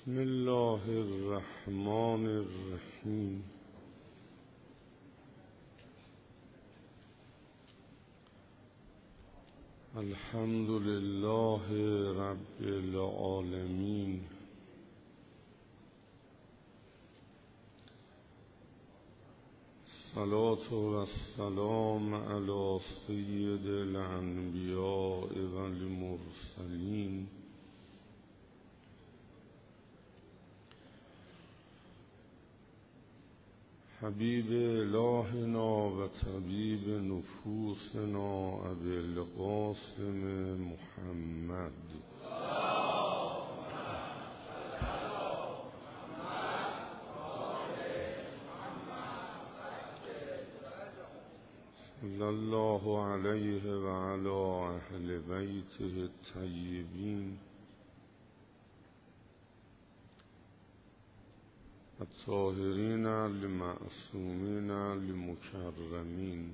بسم الله الرحمن الرحیم. الحمد لله رب العالمین. الصلاة و السلام علی سید الانبیاء و المرسلین حبیب الهنا و طبیب نفوسنا ابی القاسم محمد صلی الله علیه و علی اهل بیته الطیبین الطاهرین المعصومین المکرمین.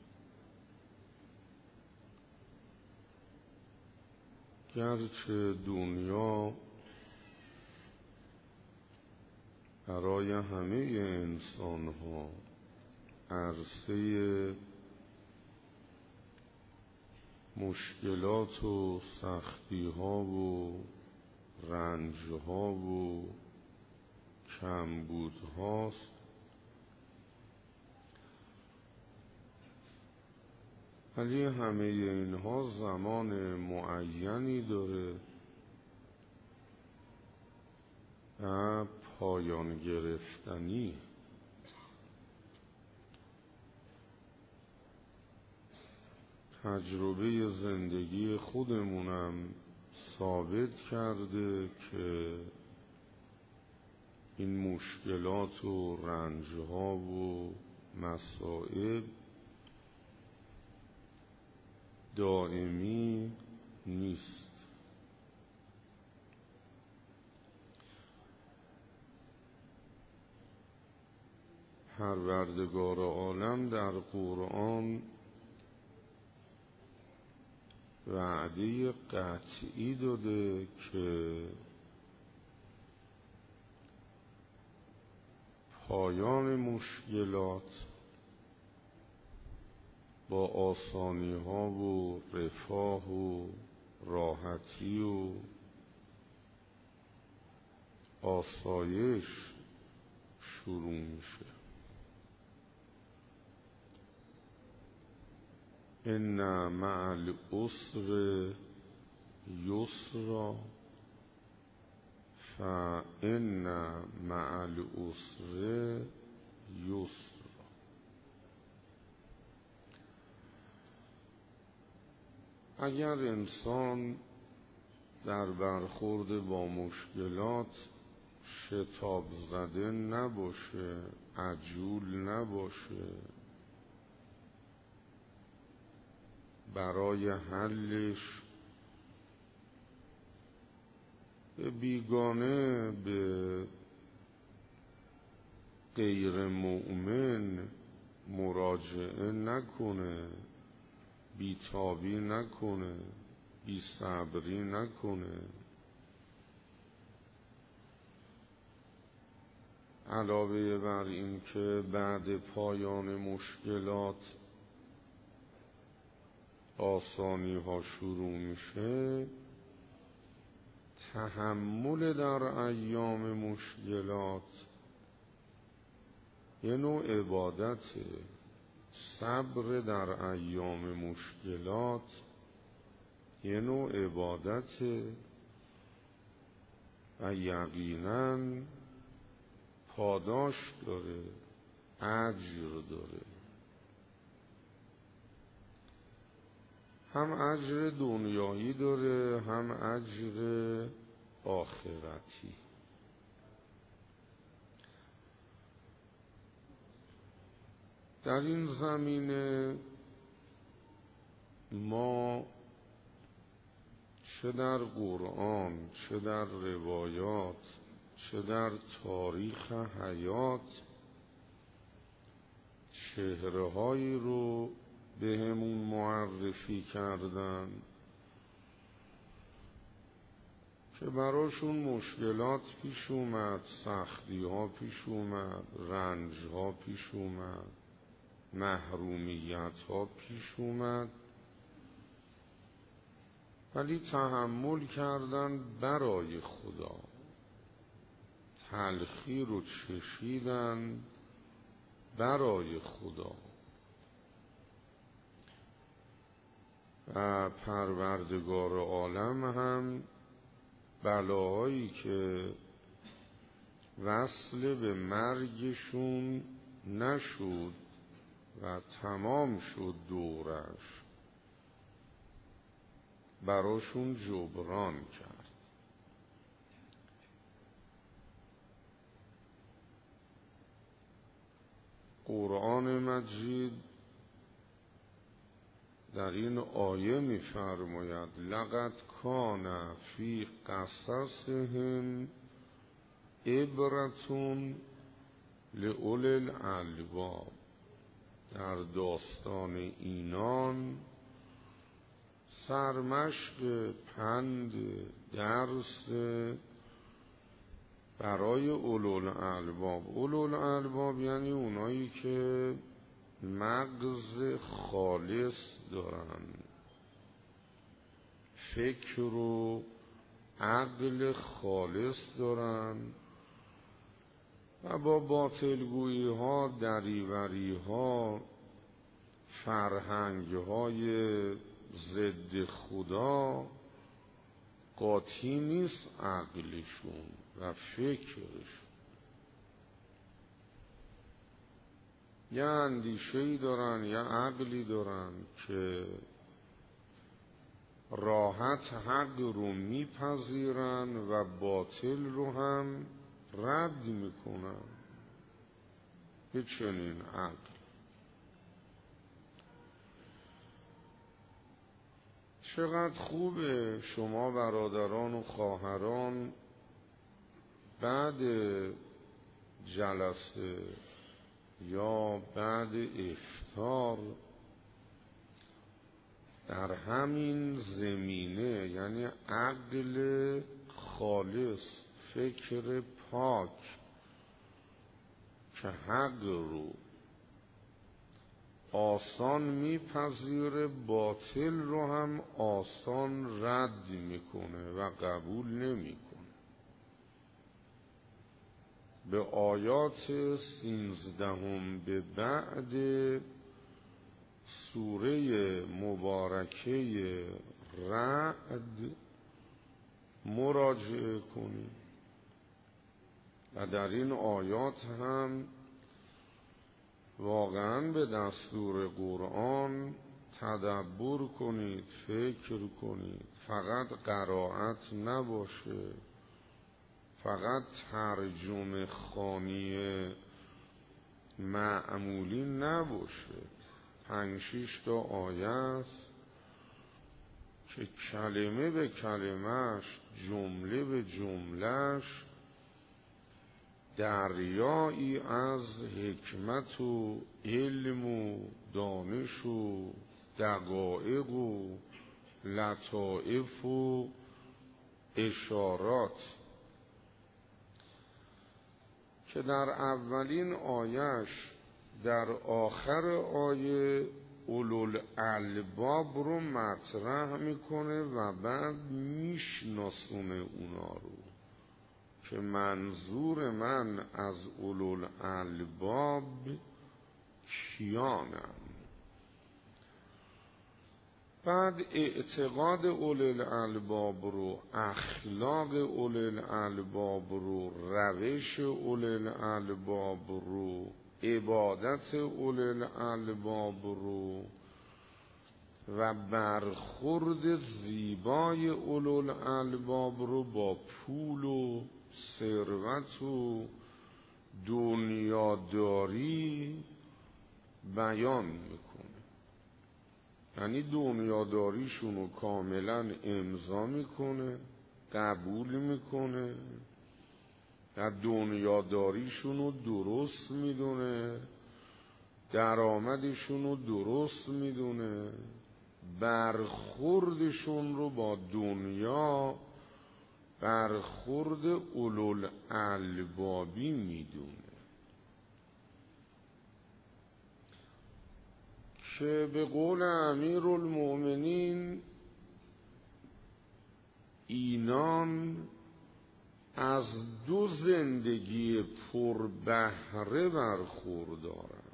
گرچه دنیا برای همه انسان ها عرصه مشکلات و سختی ها و رنج ها و کمبود هاست، ولی همه اینها زمان معینی داره و پایان گرفتنی. تجربه زندگی خودمونم ثابت کرده که این مشکلات و رنجها و مصائب دائمی نیست. پروردگار عالم در قرآن وعده قطعی داده که پایان مشکلات با آسانی ها و رفاه و راحتی و آسایش شروع میشه. ان مع العسر یسرا فان مع العسر یسرا. اگر انسان در برخورد با مشکلات شتاب زده نباشه، عجول نباشه، برای حلش به بیگانه، به غیر مؤمن مراجعه نکنه، بیتابی نکنه، بیصبری نکنه، علاوه بر این که بعد پایان مشکلات آسانی ها شروع میشه، تحمل در ایام مشکلات یه نوع عبادته. صبر در ایام مشکلات یه نوع عبادته و یقیناً پاداش داره، اجر داره، هم اجر دنیایی داره هم اجر آخرتی. در این زمینه ما چه در قرآن، چه در روایات، چه در تاریخ حیات چهره‌هایی رو به همون معرفی کردن که براشون مشکلات پیش اومد، سختی ها پیش اومد، رنج ها پیش اومد، محرومیت ها پیش اومد، ولی تحمل کردن برای خدا، تلخی رو چشیدن برای خدا و پروردگار عالم هم بلاهایی که وصل به مرگشون نشد و تمام شد دورش، براشون جبران کرد. قرآن مجید در این آیه می‌فرماید لقد کان فی قصصهم عبرة لأولی الألباب. در داستان اینان سرمشق، پند، درس برای اولوالالباب. اولوالالباب یعنی اونایی که مغز خالص دارن، فکر و عقل خالص دارن و با باطلگویی ها، دریوری ها، فرهنگ های ضد خدا قاطی نیست عقلشون و فکرشون. یه اندیشه‌ای دارن، یه عقلی دارن که راحت حق رو میپذیرن و باطل رو هم رد میکنن. یه چنین عقل. چقدر خوبه شما برادران و خواهران بعد جلسه یا بعد افطار در همین زمینه، یعنی عقل خالص، فکر پاک که حق رو آسان میپذیره، باطل رو هم آسان رد میکنه و قبول نمیکنه. به آیات 13 به بعد سوره مبارکه رعد مراجعه کنید و در این آیات هم واقعا به دستور قرآن تدبر کنید، فکر کنید. فقط قرائت نباشه، فقط ترجمه خوانی معمولی نباشه. 5-6 تا آیه است که کلمه به کلمش، جمله به جملش دریایی از حکمت و علم و دانش و دقایق و لطائف و اشارات که در اولین آیش در آخر آیه اولوالالباب رو مطرح میکنه و بعد میشناسونه اونا رو که منظور من از اولوالالباب کیانم. بعد اعتقاد اولوالالباب رو، اخلاق اولوالالباب رو، روش اولوالالباب رو، عبادت اولوالالباب رو و برخورد زیبای اولوالالباب رو با پول و ثروت و دنیاداری بیان میکنه. یعنی دنیاداریشون رو کاملا امضا میکنه، قبول میکنه و دنیاداریشون رو درست میدونه، درآمدشون رو درست میدونه، برخوردشون رو با دنیا برخورد اولوالالبابی میدونه که به قول امیرالمؤمنین اینان از دو زندگی پربهره برخوردارند.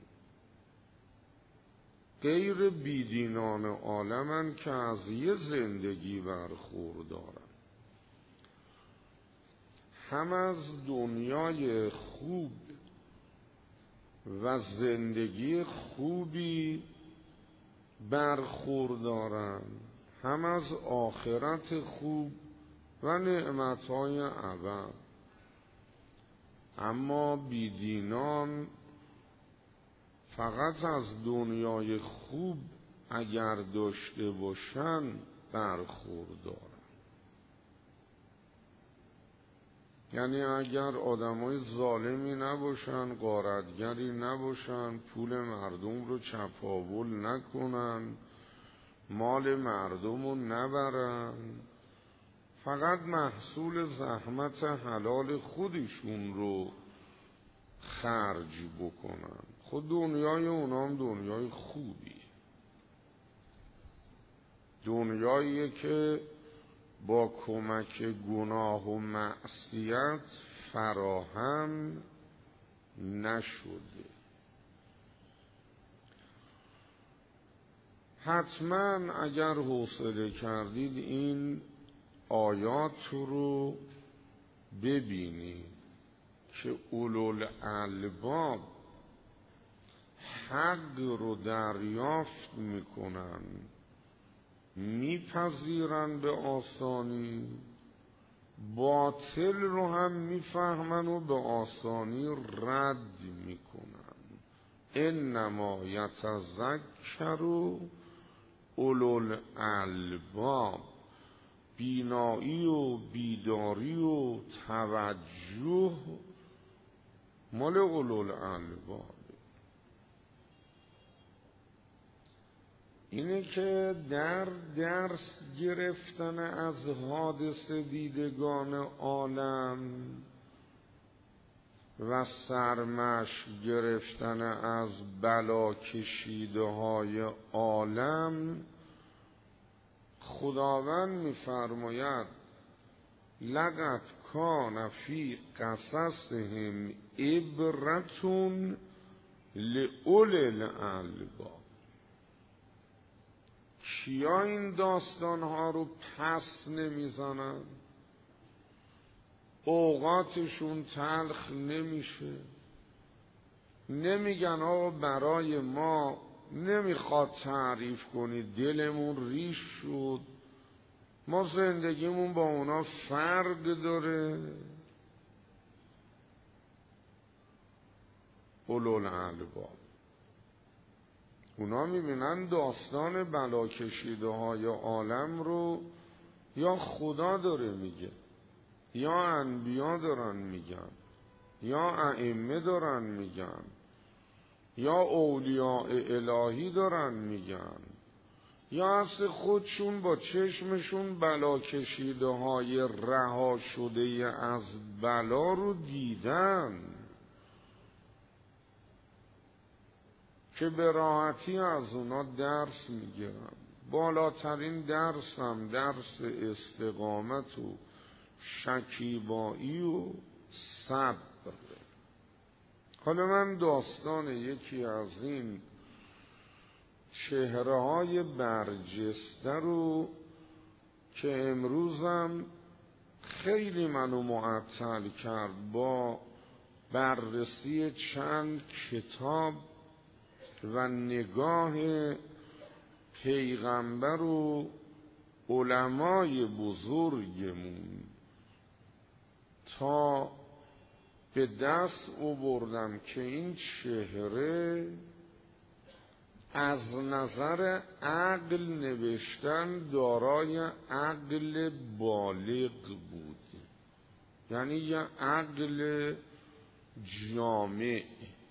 غیر بیدینان عالمن که از یه زندگی برخوردارند، هم از دنیای خوب و زندگی خوبی برخوردارند، هم از آخرت خوب و نعمتهای ابد. اما بیدینان فقط از دنیای خوب اگر داشته باشن برخوردارن. یعنی اگر آدمای ظالمی نباشن، غارتگری نباشن، پول مردم رو چپاول نکنن، مال مردم رو نبرن، فقط محصول زحمت حلال خودشون رو خرج بکنن، خود دنیای اونام دنیای خوبی، دنیاییه که با کمک گناه و معصیت فراهم نشده. حتما اگر حوصله کردید این آیات رو ببینید که اولوالالباب حق رو دریافت میکنن، میپذیرن به آسانی، باطل رو هم میفهمن و به آسانی رد میکنن. انما یتذکر اولوالالباب، بینایی و بیداری و توجه مال اولوالالباب. اینه که در درس گرفتن از حادثه دیدگان عالم و سرمشق گرفتن از بلا کشیده های عالم، خداوند می‌فرماید لقد کان فی قصصهم عبرة لأولی الالباب. کیا این داستانها رو پس نمیزنن؟ اوقاتشون تلخ نمیشه، نمیگن آقا برای ما نمیخواد تعریف کنید، دلمون ریش شد، ما زندگیمون با اونا فرق داره. اولوالالباب اونا میبینن داستان بلا کشیده های عالم رو یا خدا داره میگه، یا انبیا دارن میگن، یا ائمه دارن میگن، یا اولیاء الهی دارن میگن، یا اصل خودشون با چشمشون بلا کشیده های رها شده از بلا رو دیدن که به راحتی از اونا درس میگیرن. بالاترین درس هم درس استقامت و شکیبایی و صبر. حالا من داستان یکی از این چهره‌های برجسته رو که امروزم خیلی منو معطل کرد با بررسی چند کتاب و نگاه پیغمبر و علمای بزرگمون، تا به دست آوردم که این چهره از نظر عقل نوشتن دارای عقل بالغ بود، یعنی یه عقل جامع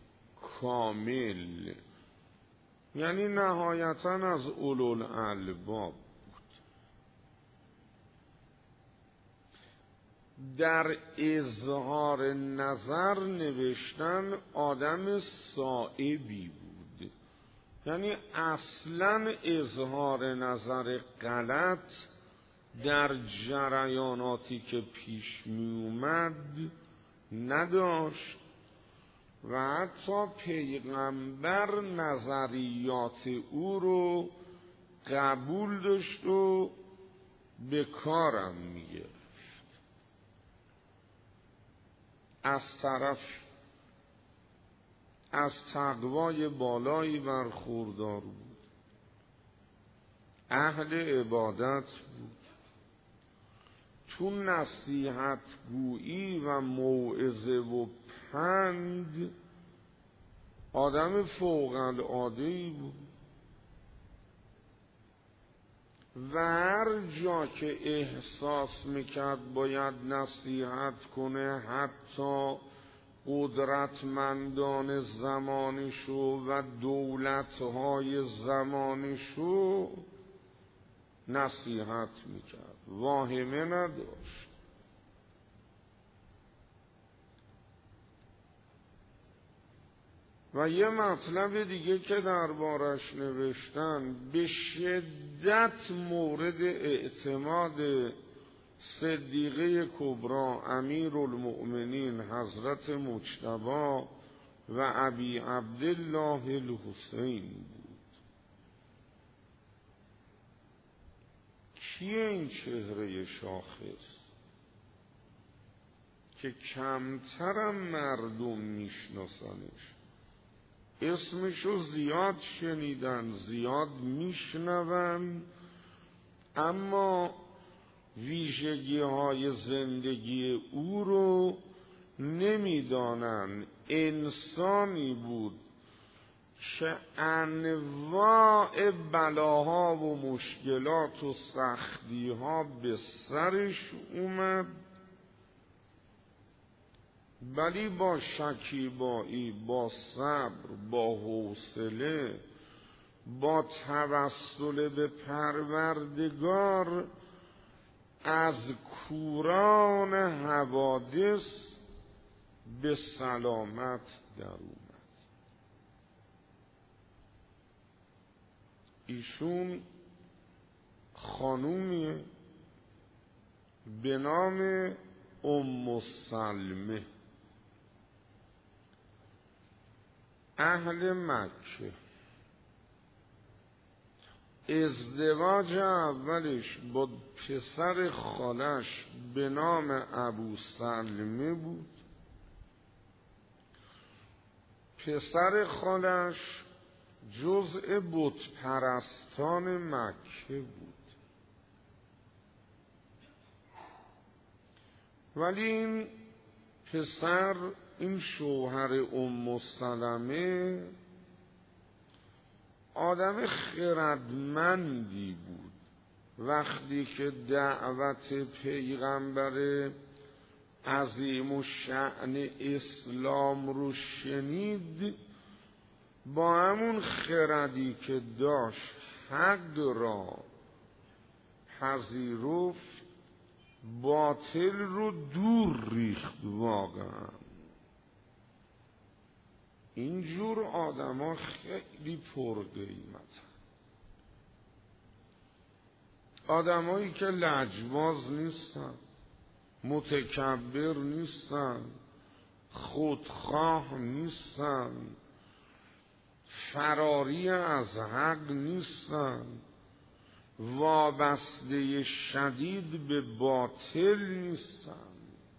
کامل، یعنی نهایتاً از اولوالالباب بود. در اظهار نظر نوشتن آدم صائبی بود، یعنی اصلا اظهار نظر غلط در جریاناتی که پیش می اومد نداشت و حتی پیغمبر نظریات او رو قبول داشت و به کارم میگرفت. از طرف از تقوای بالایی برخوردار بود، اهل عبادت بود، تو نصیحت گویی و موعظه و پند آدم فوق العاده‌ای بود و هر جا که احساس میکرد باید نصیحت کنه، حتی قدرتمندان زمانشو و دولتهای زمانشو نصیحت میکرد، واهمه نداشت. و یه مطلب دیگه که دربارش نوشتن، به شدت مورد اعتماد صدیقه کبری امیرالمؤمنین حضرت مجتبی و ابی عبدالله الحسین بود. کیه این چهره شاخص که کمترم مردم میشناسنش؟ اسمشو زیاد شنیدن، زیاد میشنون، اما ویژگی های زندگی او رو نمیدانن. انسانی بود که انواع بلاها و مشکلات و سختیها به سرش اومد، ولی با شکیبایی، با صبر، با حوصله، با توسل به پروردگار از کوران حوادث به سلامت در اومد. ایشون خانومی به نام ام سلمه، اهل مکه. ازدواج اولش با پسر خالش به نام ابو سلمه بود. پسر خالش جزء بت پرستان مکه بود، ولی این پسر، این شوهر ام سلمه، آدم خردمندی بود. وقتی که دعوت پیغمبر عظیم و شأن اسلام رو شنید، با همون خردی که داشت حق را پذیرفت، باطل رو دور ریخت. واقعا اینجور آدم ها خیلی پرقیمت، آدمایی که لجباز نیستن، متکبر نیستن، خودخواه نیستن، فراری از حق نیستن، وابسته شدید به باطل نیستن.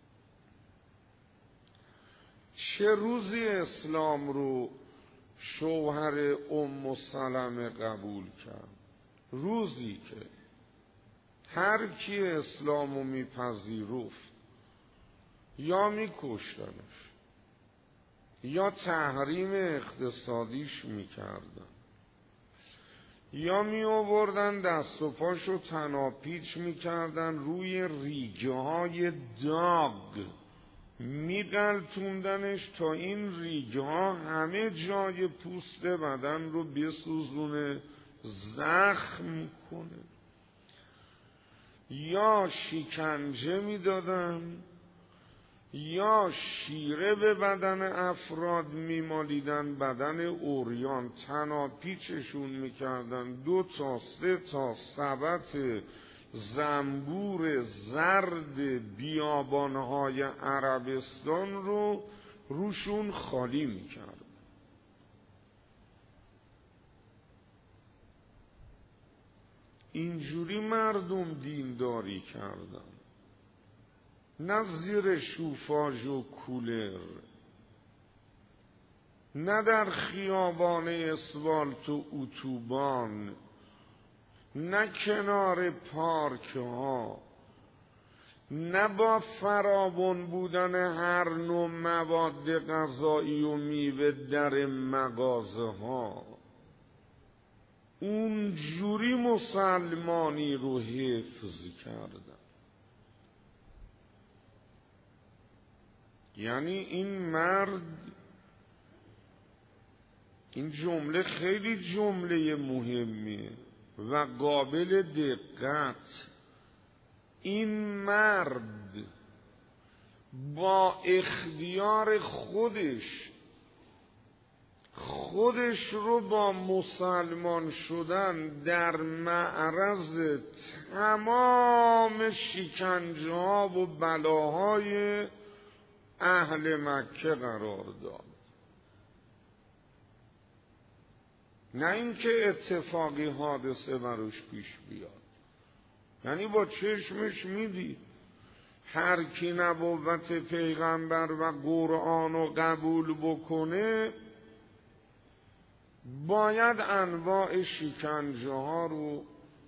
چه روزی اسلام رو شوهر ام سلمه قبول کرد؟ روزی که هر کی اسلامو میپذیرفت یا میکشتنش یا تحریم اقتصادیش میکردن یا می آوردن دست و پاشو تناپیچ میکردن، روی ریگه های داغ میغلطوندنش تا این ریگه ها همه جای پوست بدن رو بسوزونه، زخم کنه، یا شکنجه میدادن یا شیره به بدن افراد میمالیدن، بدن عریان، تناپیچشون میکردن، 2 تا 3 تا سبد زنبور زرد بیابانهای عربستان رو روشون خالی میکرد. اینجوری مردم دینداری کردن، نه زیر شوفاژ و کولر، نه در خیابان اسفالت و اتوبان، نه کنار پارک ها، نه با فراوان بودن هر نوع مواد غذایی و میوه در مغازه ها. اونجوری مسلمانی رو حفظ کردن. یعنی این مرد، این جمله خیلی جمله مهمیه و قابل دقت، این مرد با اختیار خودش رو با مسلمان شدن در معرض تمام شکنجه ها و بلاهای اهل مکه قرار داد. نه اینکه اتفاقی حادثه براش پیش بیاد، یعنی با چشمش میدید هر کی نبوت پیغمبر و قرآن رو قبول بکنه باید انواع شکنجه ها رو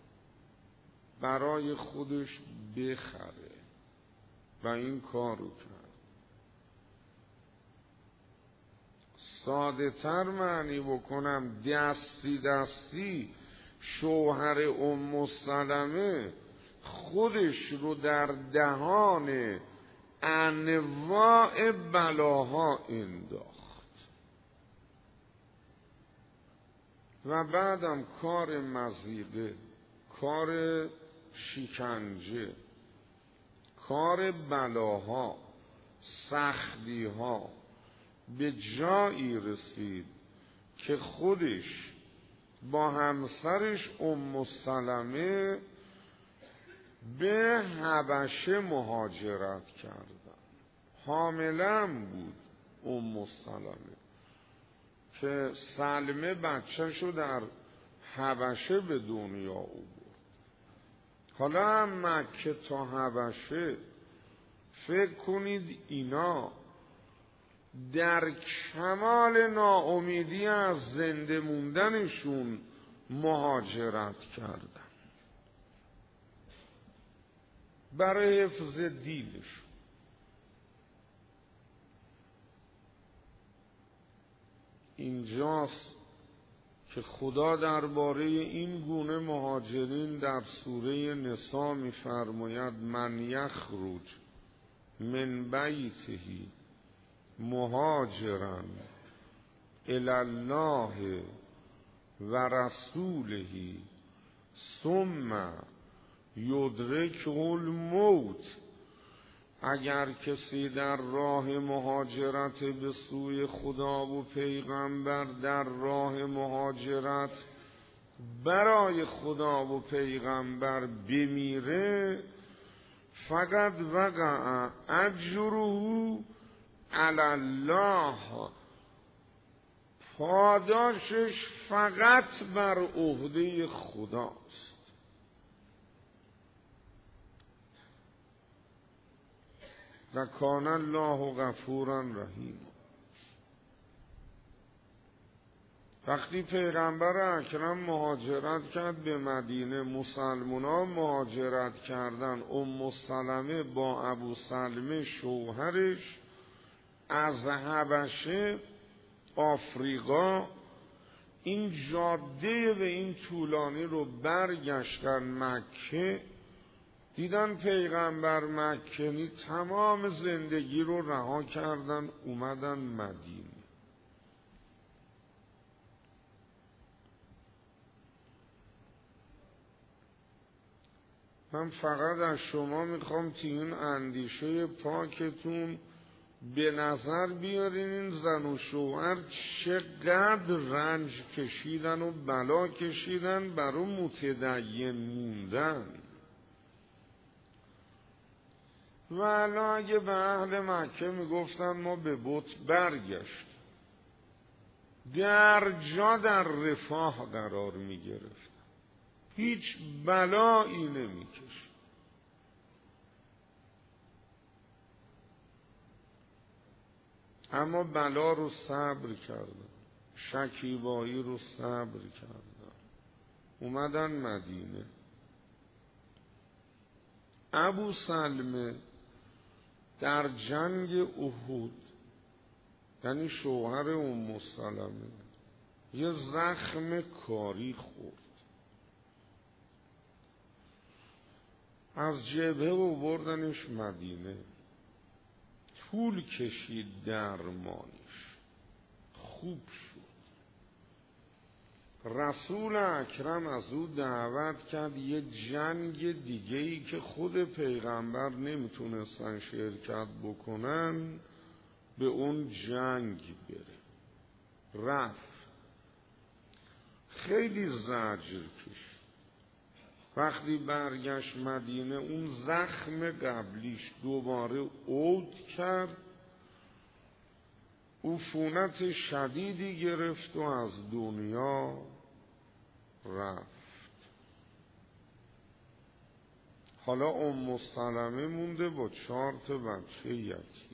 برای خودش بخره و این کار رو کرد. ساده تر معنی بکنم، دستی شوهر ام سلمه خودش رو در دهان انواع بلاها انداخت و بعدم کار مضیقه، کار شکنجه، کار بلاها، سختیها به جایی رسید که خودش با همسرش ام سلمه به حبشه مهاجرت کردن. حاملم بود ام سلمه که سلمه بچه‌شو در حبشه به دنیا آورد. حالا هم مکه تا حبشه، فکر کنید اینا در کمال ناامیدی از زنده موندنشون مهاجرت کردن برای حفظ دینشون. اینجاست که خدا درباره این گونه مهاجرین در سوره نساء می‌فرماید من یخرج من بیته مهاجرا الی الله و رسوله ثم یدرکه الموت. اگر کسی در راه مهاجرت به سوی خدا و پیغمبر، در راه مهاجرت برای خدا و پیغمبر بمیره، فقط وقع اجره علی الله، پاداشش فقط بر عهده خداست. و کان الله غفورا رحیم. وقتی پیغمبر اکرم مهاجرت کرد به مدینه، مسلمانان مهاجرت کردن، ام سلمه با ابو سلمه شوهرش از حبشه آفریقا این جاده و این طولانی رو برگشتن مکه، دیدن پیغمبر مکنی، تمام زندگی رو رها کردن اومدن مدینه. من فقط از شما میخوام که این اندیشه پاکتون به نظر بیارین این زن و شوهر چقدر رنج کشیدن و بلا کشیدن برای متدین موندن. و الان اگه به اهل مکه میگفتن ما به بت برگشت، در جا در رفاه قرار میگرفت، هیچ بلایی نمیکشید. اما بلا رو صبر کردن، شکیبایی رو صبر کردن، اومدن مدینه. ابو سلمه در جنگ احد، یعنی شوهر ام سلمه، یه زخم کاری خورد، از جبهه آوردنش مدینه، طول کشید درمانش، خوب شد. رسول اکرم از او دعوت کرد یه جنگ دیگه‌ای که خود پیغمبر نمیتونستن شرکت بکنن به اون جنگ بره. رفت، خیلی زجر کشید. وقتی برگشت مدینه اون زخم قبلیش دوباره عود کرد، عفونت شدیدی گرفت و از دنیا رفت. حالا ام سلمه مونده با 4 بچه یتیم.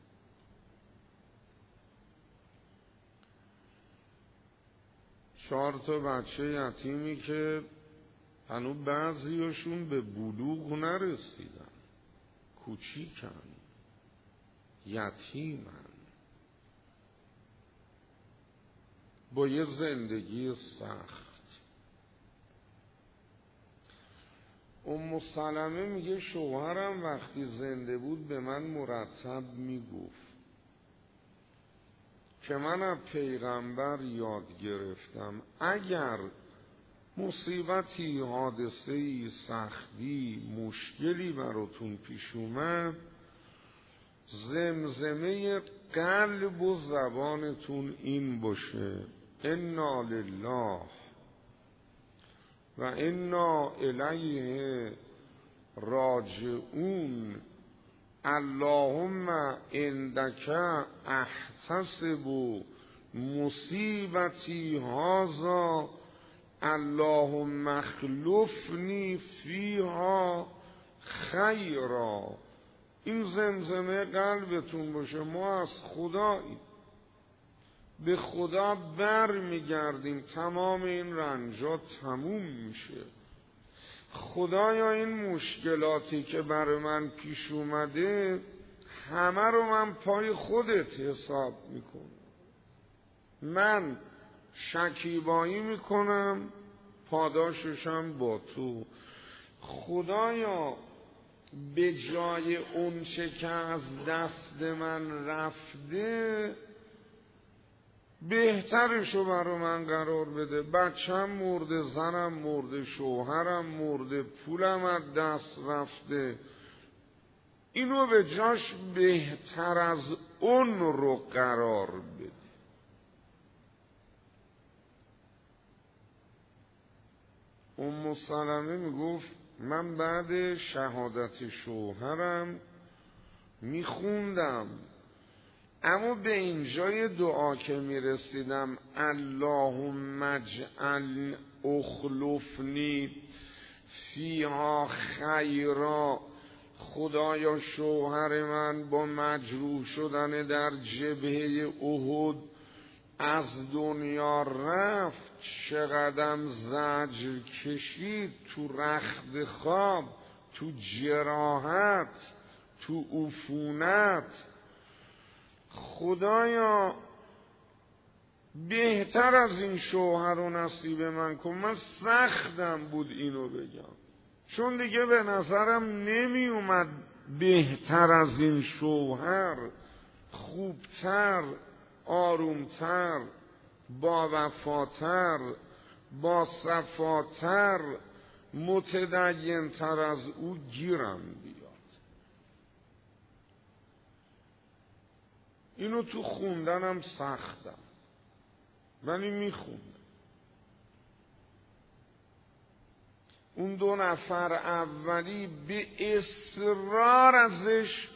چهار بچه یتیمی که هنو بعضیشون به بلوغ نرسیدن، کوچیکن، یتیمن، با یه زندگی سخت. ام سلمه میگه شوهرم وقتی زنده بود به من مرتب میگفت که من از پیغمبر یاد گرفتم اگر مصیبتی، حادثه‌ای، سختی، مشکلی براتون پیش اومد، زمزمه قلب و زبانتون این باشه: انا لله و انا الیه راجعون، اللهم عندک احتسب مصیبتی هذا، اللهم اخلفنی فیها خیرا. این زمزمه قلبتون باشه. ما از خداییم، به خدا بر میگردیم، تمام این رنجات تموم میشه. خدایا این مشکلاتی که برای من پیش اومده همه رو من پای خودت حساب میکنم، من شکیبایی میکنم، پاداششم با تو. خدایا به جای اون چه که از دست من رفته بهترشو برا من قرار بده. بچم مرده، زنم مرده، شوهرم مرده، پولم از دست رفته، اینو به جاش بهتر از اون رو قرار بده. ام سلمه میگفت من بعد شهادت شوهرم میخوندم، اما به اینجای دعا که میرسیدم اللهم اجعل اخلفنی فیها خیرا، خدایا شوهر من با مجروح شدن در جبهه احد از دنیا رفت، چقدرم زجر کشید، تو رخت خواب، تو جراحت، تو عفونت. خدایا بهتر از این شوهر و نصیب من کن. من سختم بود اینو بگم، چون دیگه به نظرم نمی اومد بهتر از این شوهر، خوبتر، آرومتر، با وفاتر، با صفاتر، متدین تر از او گیرم بیاد. اینو تو خوندنم سختم ولی میخوندم. اون 2 نفر اولی به اصرار ازش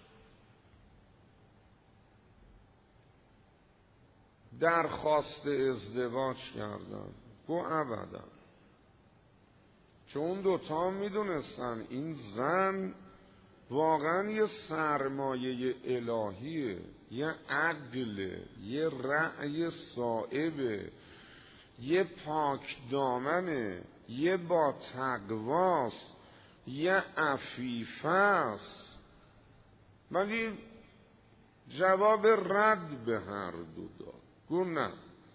درخواست ازدواج کردن. گو ابدا. چون اون 2 میدونستن این زن واقعا یه سرمایه الهیه، یه عقله، یه رأی صائبه، یه پاک دامنه، یه با تقواست، یه عفیفه است. ولی جواب رد به هر دو داد. گو نه.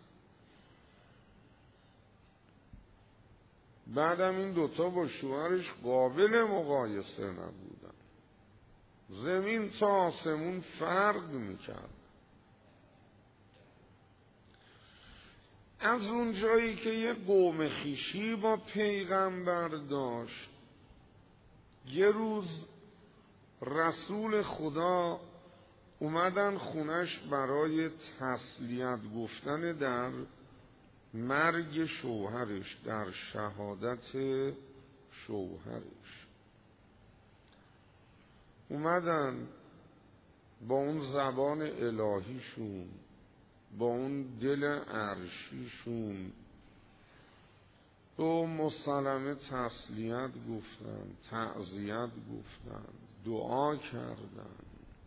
بعدم این 2 با شوهرش قابل مقایسه نبودن. زمین تا آسمون فرق میکرد. از اون جایی که یه قوم خویشی با پیغمبر داشت، یه روز رسول خدا اومدن خونش برای تسلیت گفتن در مرگ شوهرش، در شهادت شوهرش. اومدن با اون زبان الهیشون، با اون دل عرشیشون به ام سلمه تسلیت گفتن، تعزیت گفتن، دعا کردن،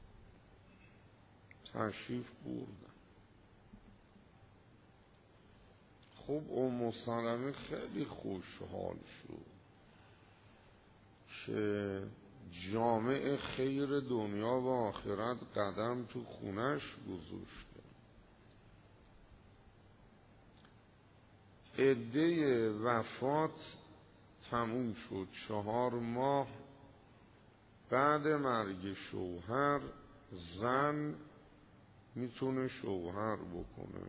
تشریف بردن. خب ام سلمه خیلی خوشحال شد که جامع خیر دنیا و آخرت قدم تو خونش گذاشته. عده وفات تموم شد. 4 ماه بعد مرگ شوهر زن میتونه شوهر بکنه.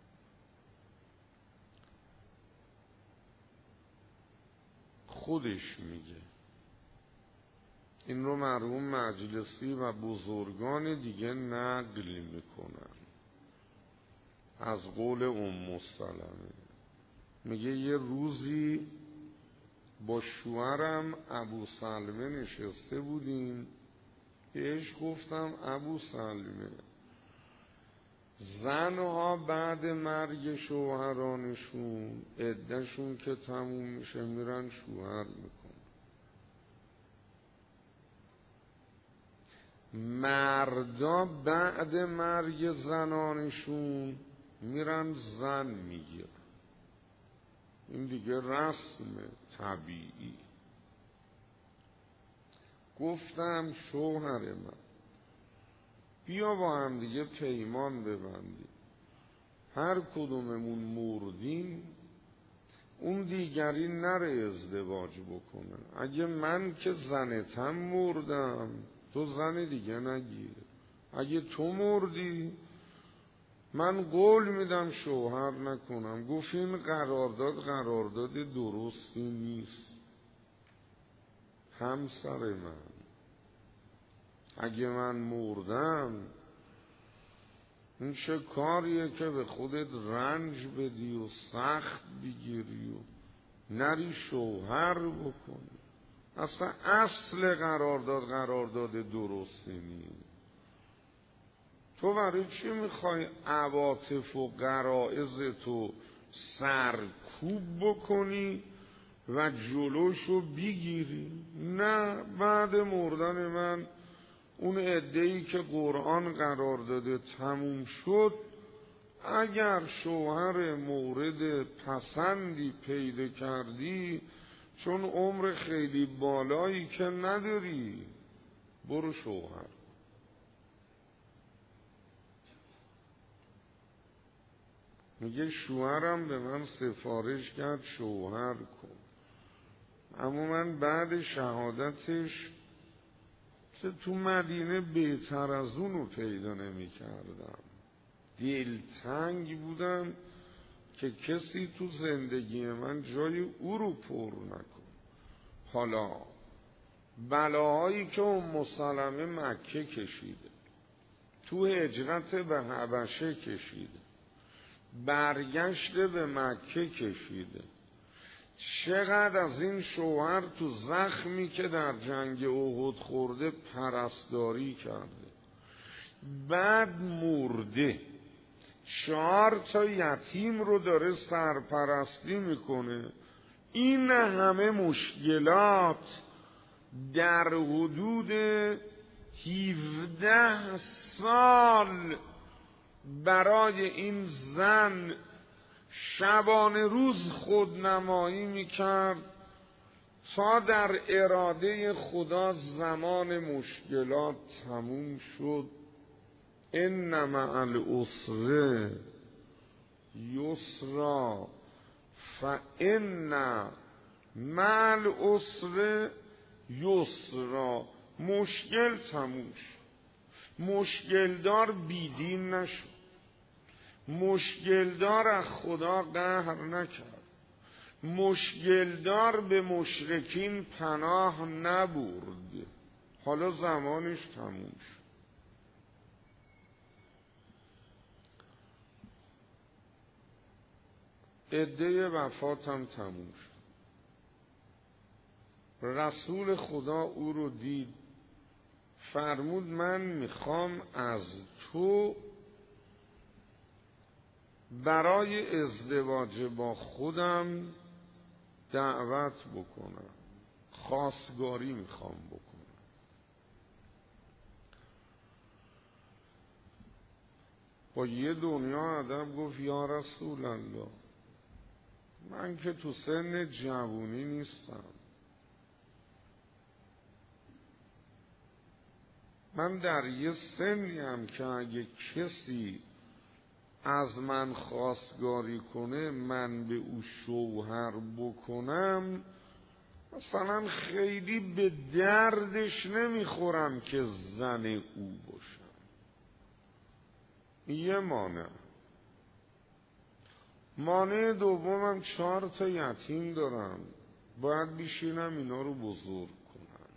خودش میگه. این رو مرحوم مجلسی و بزرگان دیگه نقل میکنن از قول ام سلمه. میگه یه روزی با شوهرم ابو سلمه نشسته بودیم، بهش گفتم ابو سلمه، زنها بعد مرگ شوهرانشون عدهشون که تموم میشه میرن شوهر میکنن، مردا بعد مرگ زنانشون میرن زن میگیرن. این دیگه رسم طبیعی. گفتم شوهر من بیا با هم دیگه پیمان ببندیم، هر کدوممون مردیم اون دیگری نره ازدواج بکنه. اگه من که زنتم مردم تو زن دیگه نگیر. اگه تو مردی من قول میدم شوهر نکنم. گفت این قرارداد درستی نیست. همسر من اگه من مردم این چه کاریه که به خودت رنج بدی و سخت بگیری و نری شوهر بکنی. اصلا اصل قرارداد درستی نیست. تو برای چی میخوای عواطف و غرایز تو سرکوب بکنی و جلوشو بگیری؟ نه، بعد مردن من اون عده‌ای که قرآن قرار داده تموم شد، اگر شوهر مورد پسندی پیدا کردی چون عمر خیلی بالایی که نداری برو شوهر. میگه شوهرم به من سفارش کرد شوهر کن، اما من بعد شهادتش که تو مدینه بهتر از اونو پیدا نمی کردم. دلتنگ بودم که کسی تو زندگی من جای او رو پر نکن. حالا بلاهایی که ام سلمه مکه کشیده، تو هجرت به حبشه کشیده، برگشته به مکه کشیده، چقدر از این شوهر تو زخمی که در جنگ احد خورده پرستاری کرده، بعد مرده، 4 یتیم رو داره سرپرستی میکنه. این همه مشکلات در حدود 17 سال برای این زن شبانه روز خودنمایی میکرد تا در اراده خدا زمان مشکلات تموم شد. ان مع العسر یسرا فان مع العسر یسرا. مشکل تموم شد، مشکلدار بیدین نشد، مشکلدار از خدا قهر نکرد، مشکلدار به مشرکین پناه نبرد. حالا زمانش تموم شد. عده وفاتم تموم شد. رسول خدا او رو دید، فرمود من میخوام از تو برای ازدواج با خودم دعوت بکنم، خواستگاری میخوام بکنم. با یه دنیا ادب گفت یا رسول الله، من که تو سن جوونی نیستم، من در یه سنی هم که اگه کسی از من خواستگاری کنه من به او شوهر بکنم، مثلا خیلی به دردش نمیخورم که زن او باشم. یه مانع دومم 4 یتیم دارم، باید بشینم اینا رو بزرگ کنم.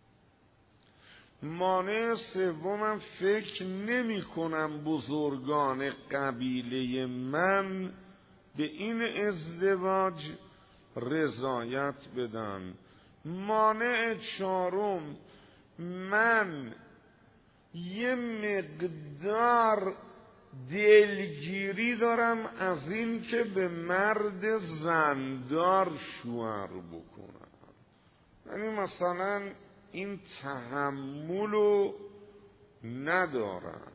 مانع سومم فکر نمی کنم بزرگان قبیله من به این ازدواج رضایت بدن. مانع 4 من یه مقدار دلگیری دارم از این که به مرد زندار شوهر بکنم. یعنی مثلا این تحملو ندارم.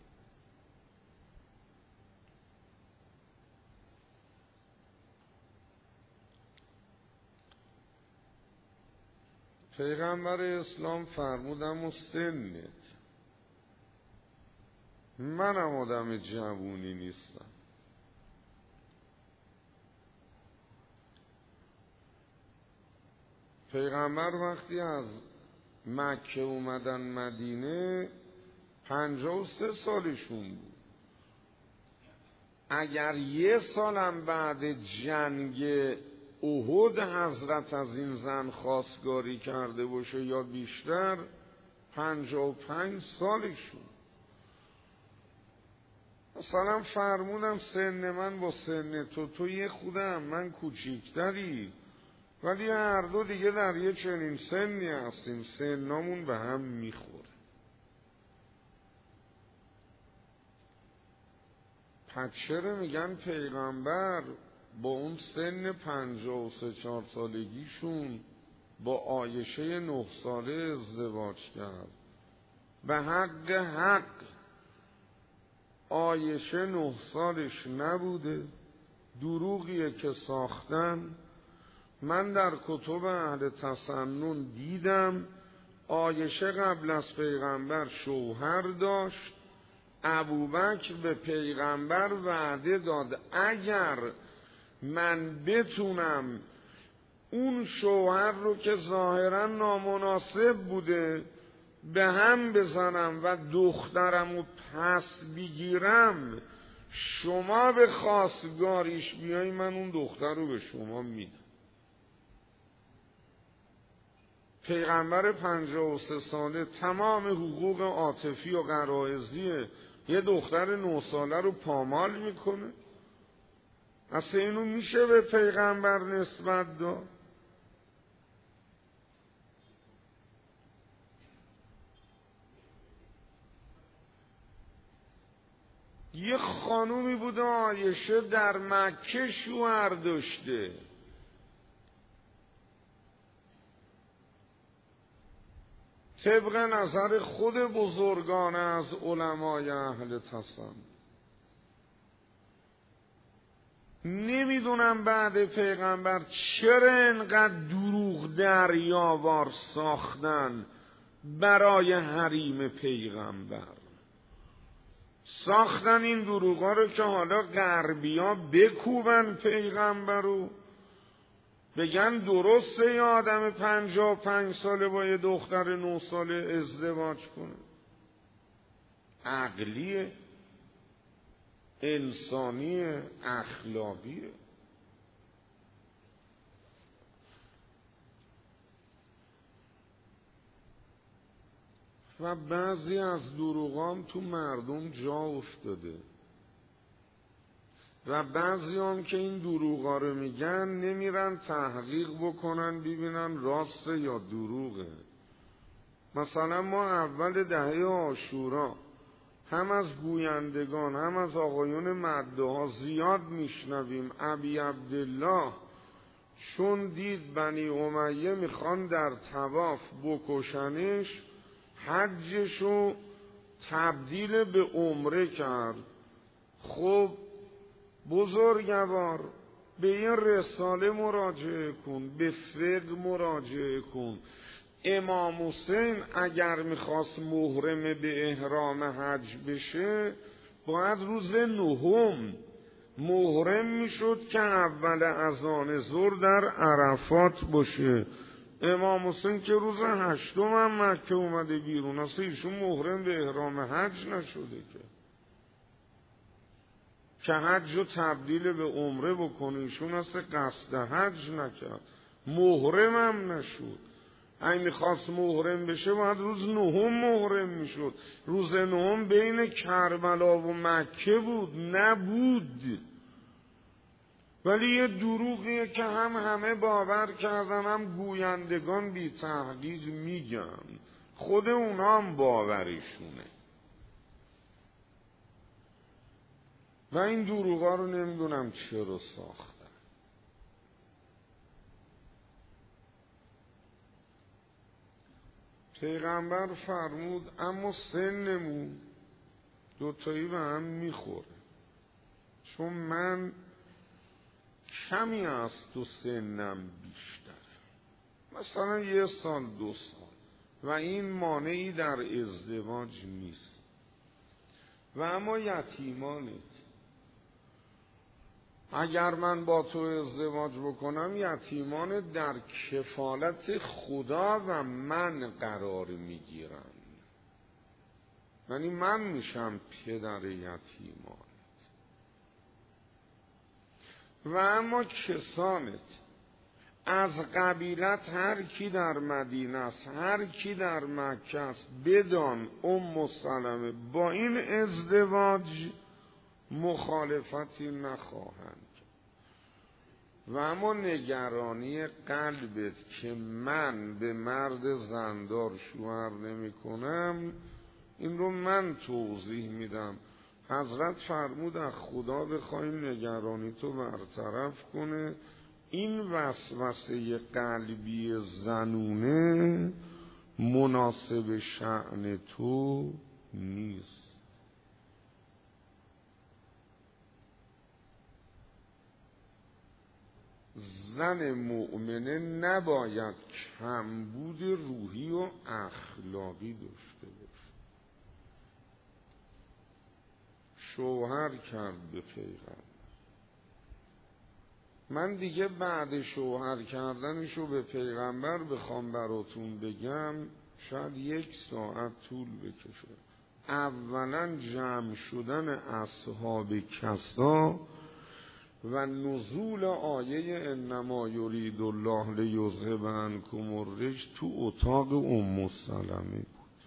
پیغمبر اسلام فرمودم و سنت، منم آدم جوونی نیستم. پیغمبر وقتی از مکه اومدن مدینه 53 سالشون بود. اگر 1 سالم بعد جنگ احد حضرت از این زن خواستگاری کرده باشه یا بیشتر، 55 سالشون. مثلا فرمودم سن من با سن تو یه خودم، من کوچیکتری، ولی هر دو دیگه در یه چنین سنی هستیم، سنامون به هم میخوره. پس چرا میگن پیغمبر با اون سن 53-4 سالگیشون با عایشه 9 ساله ازدواج کرد؟ به حق عایشه 9 سالش نبوده، دروغیه که ساختن. من در کتب اهل تسنن دیدم عایشه قبل از پیغمبر شوهر داشت. ابوبکر به پیغمبر وعده داد اگر من بتونم اون شوهر رو که ظاهرا نامناسب بوده به هم بزنم و دخترم رو پس بگیرم، شما به خواستگاریش بیایی، من اون دختر رو به شما میدم. پیغمبر 53 ساله تمام حقوق عاطفی و غرایزی یه دختر 9 ساله رو پامال میکنه. اصلا اینو میشه به پیغمبر نسبت داد؟ یه خانومی بوده عایشه در مکه شوهر داشته، طبق نظر خود بزرگان از علمای اهل تصوف. نمیدونم بعد پیغمبر چرا انقدر دروغ دریاوار ساختن برای حریم پیغمبر. ساختن این دروغا رو که حالا غربیا بکوبن پیغمبر رو، بگن درسته یه آدم 55 ساله با یه دختر 9 ساله ازدواج کنه. عقلیه، انسانیه، اخلاقیه. و بعضی از دروغام تو مردم جا افتاده و بعضی هم که این دروغا رو میگن نمیرن تحقیق بکنن ببینن راسته یا دروغه. مثلا ما اول دهه عاشورا هم از گویندگان هم از آقایون مدعا زیاد میشنویم ابی عبدالله چون دید بنی امیه میخوان در طواف بکشنش، حجشو تبدیل به عمره کرد. خب بزرگوار به این رساله مراجعه کن، به فقه مراجعه کن. امام حسین اگر میخواست محرم به احرام حج بشه باید روز 9 محرم میشد که اول اذان ظهر در عرفات باشه. امام حسین که روز 8 هم مکه اومده بیرون، اصلا ایشون محرم به احرام حج نشده که حج رو تبدیل به عمره بکنه. ایشون اصلا قصد حج نکرد، محرم هم نشد. اگه میخواست محرم بشه باید روز 9 محرم میشد. روز 9 بین کربلا و مکه بود، نبود. ولی یه دروغیه که همه باور کردن، هم گویندگان بی تحقیق میگن، خود اونا هم باورشونه. و این دروغا رو نمیدونم چرا ساختن. پیغمبر فرمود اما سنمون دوتایی به هم میخوره، چون من کمی از تو سنم بیشتره، مثلا 1 سال 2 سال، و این مانعی در ازدواج نیست. و اما یتیمانت، اگر من با تو ازدواج بکنم یتیمان در کفالت خدا و من قرار میگیرن، یعنی من میشم پدر یتیمان. و اما کسانت، از قبیلت هر کی در مدینه است، هر کی در مکه است، بدان ام سلمه با این ازدواج مخالفتی نخواهند. و اما نگرانی قلبت که من به مرد زندار شوهر نمی کنم، این رو من توضیح میدم. حضرت فرمود از خدا بخوای نگرانی تو برطرف کنه، این وسوسه قلبی زنونه مناسب شأن تو نیست. زن مؤمنه نباید کمبود روحی و اخلاقی داشته باشه. شوهر کرد به پیغمبر، من دیگه بعد شوهر کردنشو به پیغمبر بخوام براتون بگم شاید 1 ساعت طول بکشه. اولا جمع شدن اصحاب کسا و نزول آیه انما یرید الله لیذهب عنکم الرجس تو اتاق ام سلمه بود.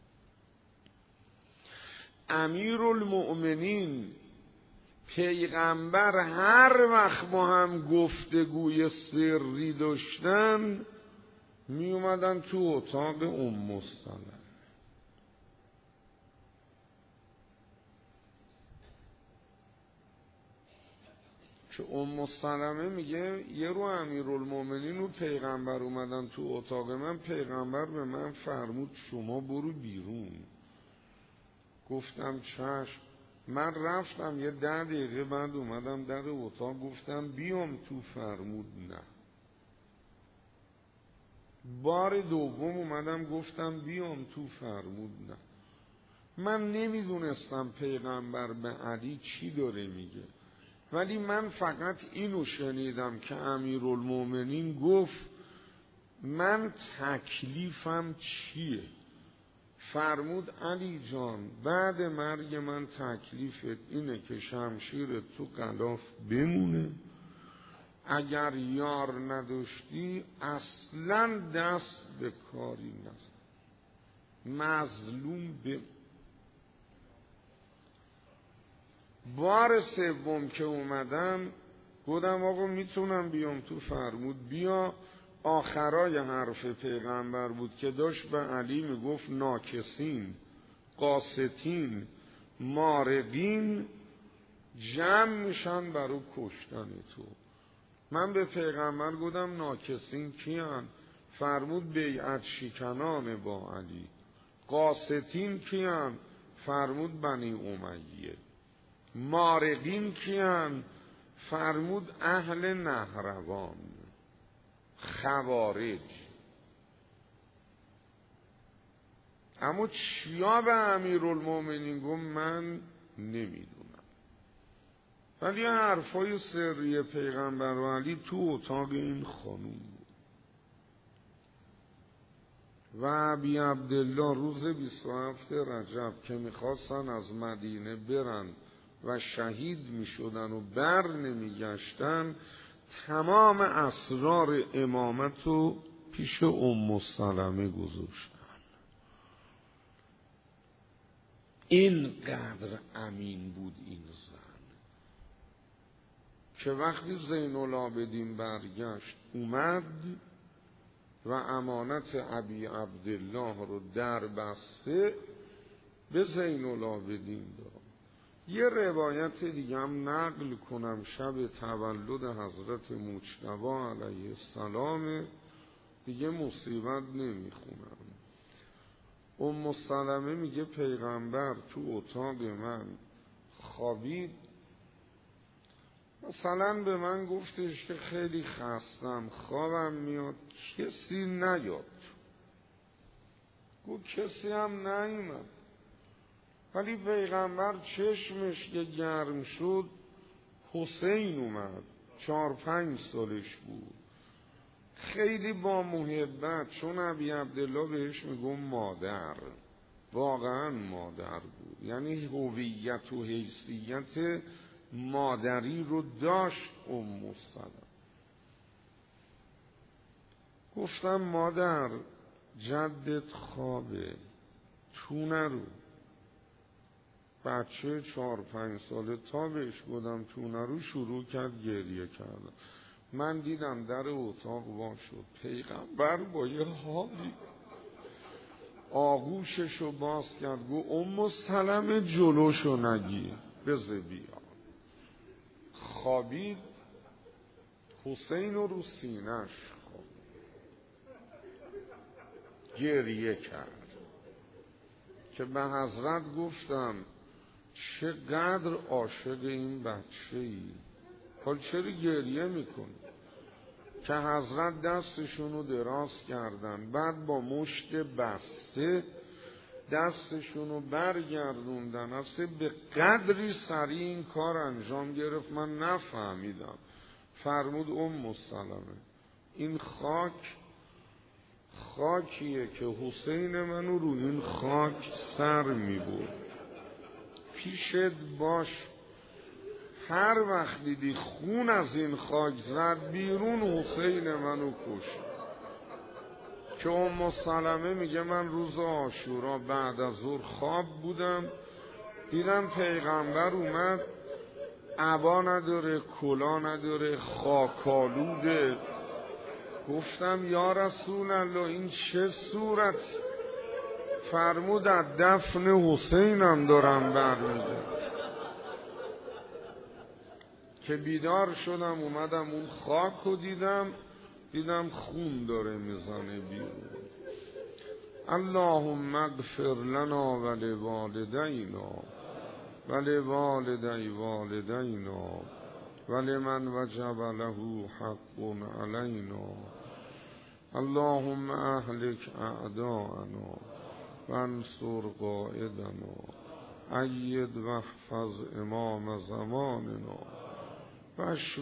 امیرالمؤمنین پیغمبر هر وقت با هم گفتگوی سری داشتن می اومدن تو اتاق ام سلمه. که ام سلمه میگه یه رو امیرالمؤمنین و پیغمبر اومدن تو اتاق من، پیغمبر به من فرمود شما برو بیرون. گفتم چشم. من رفتم یه 10 دقیقه بعد اومدم در اتاق گفتم بیام تو، فرمود نه. بار دوم اومدم گفتم بیام تو، فرمود نه. من نمیدونستم پیغمبر به علی چی داره میگه، ولی من فقط اینو شنیدم که امیرالمؤمنین گفت من تکلیفم چیه؟ فرمود علی جان بعد مرگ من تکلیفت اینه که شمشیرت تو غلاف بمونه، اگر یار نداشتی اصلا دست به کاری نزن، مظلوم بمون. بار سوم که اومدم گفتم آقا میتونم بیام تو، فرمود بیا. آخرای حرف پیغمبر بود که داشت به علی میگفت ناکسین، قاستین، مارقین جمع میشن برای کشتن تو. من به پیغمبر گفتم ناکسین کیان؟ فرمود بیعت شکنان با علی. قاستین کیان؟ فرمود بنی امیه. مارقین کیان؟ فرمود اهل نهروان، خوارج. اما چیا به امیرالمؤمنین گفت من نمیدونم. ولی حرفای سری پیغمبر و علی تو اتاق این خانوم بود. و ابی عبدالله روز 27 رجب که میخواستن از مدینه برن و شهید میشدن و بر نمیگشتن، تمام اسرار امامت رو پیش ام سلمه گذاشتن. اینقدر امین بود این زن که وقتی زین العابدین برگشت اومد و امانت ابی عبدالله رو در بسته به زین العابدین داد. یه روایت دیگه هم نقل کنم، شب تولد حضرت مجتبی علیه السلام، دیگه مصیبت نمیخونم. ام سلمه میگه پیغمبر تو اتاق من خوابید، مثلا به من گفتش که خیلی خستم خوابم میاد، کسی نیاد. گفت کسی هم نیومد. ولی پیغمبر چشمش که گرم شد حسین اومد، 4-5 سالش بود، خیلی با محبت، چون ابی عبدالله بهش میگم مادر، واقعا مادر بود، یعنی هویت و حیثیت مادری رو داشت. ام سلمه گفتم مادر جدت خوابه، تو نرو. بچه 4-5 ساله تا بهش بودم تو نرو شروع کرد گریه کردم. من دیدم در اتاق وا شد، پیغمبر با یه حالی آغوششو باز کرد، گو ام سلمه جلوشو نگیر بذار بیا. خوابید، حسین رو سینه‌اش خوابید، گریه کرد که به حضرت گفتم چقدر عاشق این بچه ای، حال چرا گریه میکنی؟ که حضرت دستشونو دراز کردن، بعد با مشت بسته دستشونو برگردوندن. اصلا به قدری سریع این کار انجام گرفت من نفهمیدم. فرمود ام سلمه این خاکیه که حسین منو رو این خاک سر میبرد، پیشت باش. هر وقت دیدی خون از این خاک زد بیرون، حسین منو کشت. که ام سلمه میگه من روز عاشورا بعد از ظهر خواب بودم، دیدم پیغمبر اومد، عبا نداره، کلا نداره، خاکالوده. گفتم یا رسول الله این چه صورت؟ فرمود از دفن حسینم دارم برمیگه. که بیدار شدم اومدم اون خاک رو دیدم خون داره میزنه بیرون. اللهم اغفر لنا ولوالدینا ولوالدی والدینا ولمن وجب له حق علینا. اللهم اهلک اعداءنا وانصر قائدنا اید واحفظ امام زماننا واشف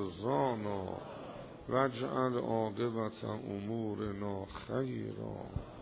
مرضانا واجعل عاقبت امورنا خیرا.